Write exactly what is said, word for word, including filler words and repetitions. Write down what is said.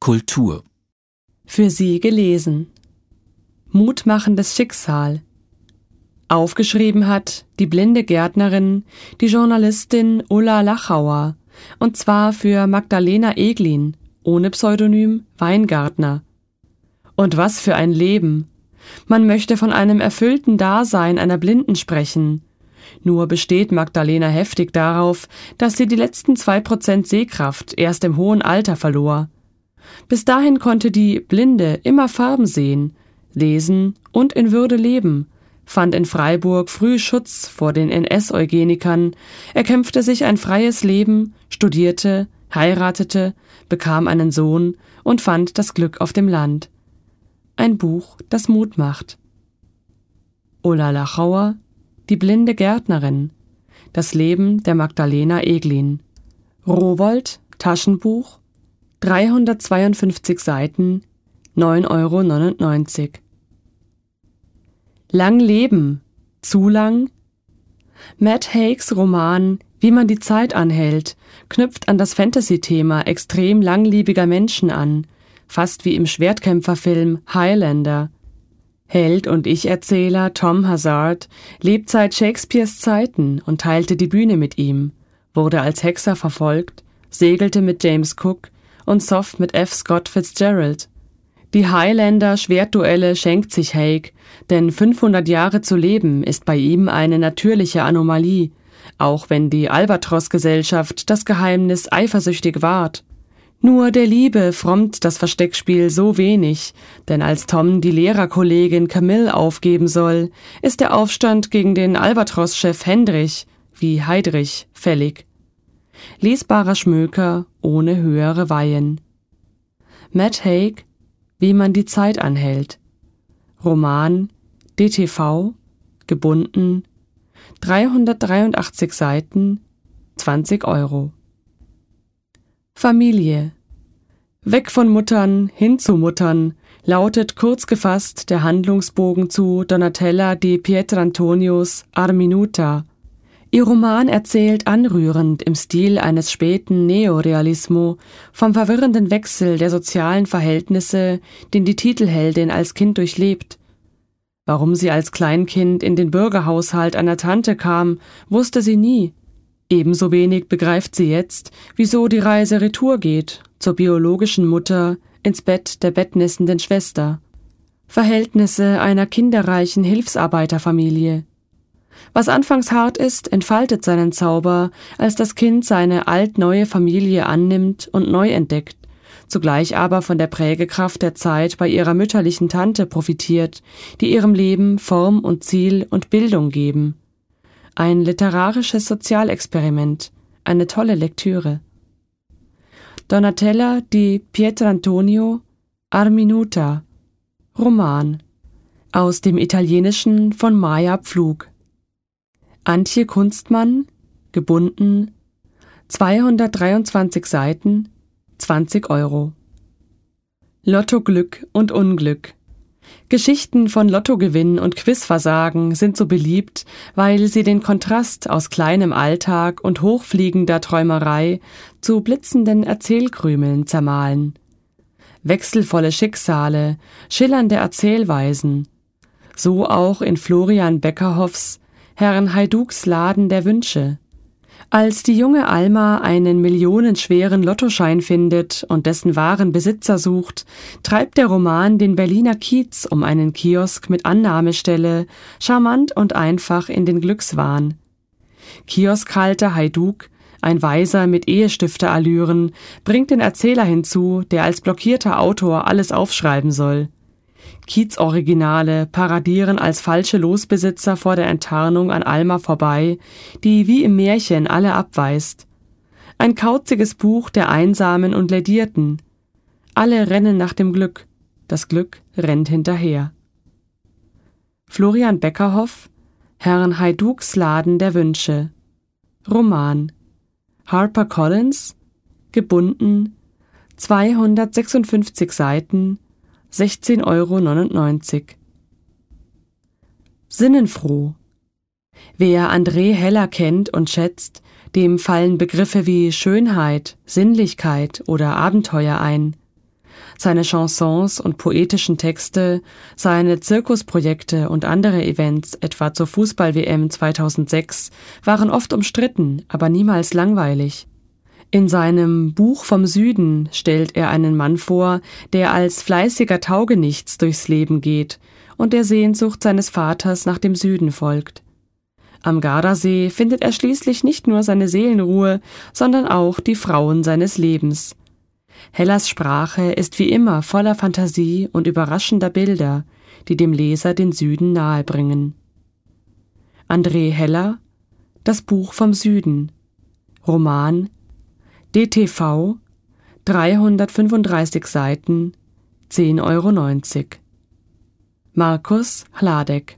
Kultur. Für Sie gelesen. Mutmachendes Schicksal. Aufgeschrieben hat die blinde Gärtnerin, die Journalistin Ulla Lachauer, und zwar für Magdalena Eglin, ohne Pseudonym Weingartner. Und was für ein Leben! Man möchte von einem erfüllten Dasein einer Blinden sprechen. Nur besteht Magdalena heftig darauf, dass sie die letzten zwei Prozent Sehkraft erst im hohen Alter verlor. Bis dahin konnte die Blinde immer Farben sehen, lesen und in Würde leben, fand in Freiburg früh Schutz vor den N S-Eugenikern, erkämpfte sich ein freies Leben, studierte, heiratete, bekam einen Sohn und fand das Glück auf dem Land. Ein Buch, das Mut macht. Ulla Lachauer, die blinde Gärtnerin. Das Leben der Magdalena Eglin. Rowohlt, Taschenbuch, dreihundertzweiundfünfzig Seiten, neun Euro neunundneunzig. Lang leben, zu lang? Matt Haig's Roman Wie man die Zeit anhält knüpft an das Fantasy-Thema extrem langlebiger Menschen an, fast wie im Schwertkämpferfilm Highlander. Held und Ich-Erzähler Tom Hazard lebt seit Shakespeares Zeiten und teilte die Bühne mit ihm, wurde als Hexer verfolgt, segelte mit James Cook und soff mit F. Scott Fitzgerald. Die Highlander-Schwertduelle schenkt sich Haig, denn fünfhundert Jahre zu leben ist bei ihm eine natürliche Anomalie, auch wenn die Albatros-Gesellschaft das Geheimnis eifersüchtig wahrt. Nur der Liebe frommt das Versteckspiel so wenig, denn als Tom die Lehrerkollegin Camille aufgeben soll, ist der Aufstand gegen den Albatros-Chef Hendrich, wie Heidrich, fällig. Lesbarer Schmöker ohne höhere Weihen. Matt Haig, Wie man die Zeit anhält. Roman, D T V, gebunden, dreihundertdreiundachtzig Seiten, zwanzig Euro. Familie. Weg von Muttern, hin zu Muttern, lautet kurz gefasst der Handlungsbogen zu Donatella di Pietrantonios Arminuta. Ihr Roman erzählt anrührend im Stil eines späten Neorealismo vom verwirrenden Wechsel der sozialen Verhältnisse, den die Titelheldin als Kind durchlebt. Warum sie als Kleinkind in den Bürgerhaushalt einer Tante kam, wusste sie nie. Ebenso wenig begreift sie jetzt, wieso die Reise retour geht, zur biologischen Mutter, ins Bett der bettnissenden Schwester. Verhältnisse einer kinderreichen Hilfsarbeiterfamilie. Was anfangs hart ist, entfaltet seinen Zauber, als das Kind seine altneue Familie annimmt und neu entdeckt, zugleich aber von der Prägekraft der Zeit bei ihrer mütterlichen Tante profitiert, die ihrem Leben Form und Ziel und Bildung geben. Ein literarisches Sozialexperiment, eine tolle Lektüre. Donatella di Pietrantonio, Arminuta, Roman, aus dem Italienischen von Maja Pflug. Antje Kunstmann, gebunden, zweihundertdreiundzwanzig Seiten, zwanzig Euro. Lotto Glück und Unglück. Geschichten von Lottogewinn und Quizversagen sind so beliebt, weil sie den Kontrast aus kleinem Alltag und hochfliegender Träumerei zu blitzenden Erzählkrümeln zermahlen. Wechselvolle Schicksale, schillernde Erzählweisen. So auch in Florian Beckerhoffs Herrn Haiduks Laden der Wünsche. Als die junge Alma einen millionenschweren Lottoschein findet und dessen wahren Besitzer sucht, treibt der Roman den Berliner Kiez um einen Kiosk mit Annahmestelle, charmant und einfach in den Glückswahn. Kioskhalter Haiduk, ein Weiser mit Ehestifterallüren, bringt den Erzähler hinzu, der als blockierter Autor alles aufschreiben soll. Kiez-Originale paradieren als falsche Losbesitzer vor der Enttarnung an Alma vorbei, die wie im Märchen alle abweist. Ein kauziges Buch der Einsamen und Lädierten. Alle rennen nach dem Glück, das Glück rennt hinterher. Florian Beckerhoff, Herrn Haiduks Laden der Wünsche. Roman. HarperCollins, gebunden, zweihundertsechsundfünfzig Seiten, sechzehn Euro neunundneunzig. Sinnenfroh. Wer André Heller kennt und schätzt, dem fallen Begriffe wie Schönheit, Sinnlichkeit oder Abenteuer ein. Seine Chansons und poetischen Texte, seine Zirkusprojekte und andere Events, etwa zur Fußball-W M zweitausendsechs, waren oft umstritten, aber niemals langweilig. In seinem Buch vom Süden stellt er einen Mann vor, der als fleißiger Taugenichts durchs Leben geht und der Sehnsucht seines Vaters nach dem Süden folgt. Am Gardasee findet er schließlich nicht nur seine Seelenruhe, sondern auch die Frauen seines Lebens. Hellas Sprache ist wie immer voller Fantasie und überraschender Bilder, die dem Leser den Süden nahebringen. André Heller, Das Buch vom Süden, Roman, D T V, dreihundertfünfunddreißig Seiten, zehn Euro neunzig. Markus Hladek.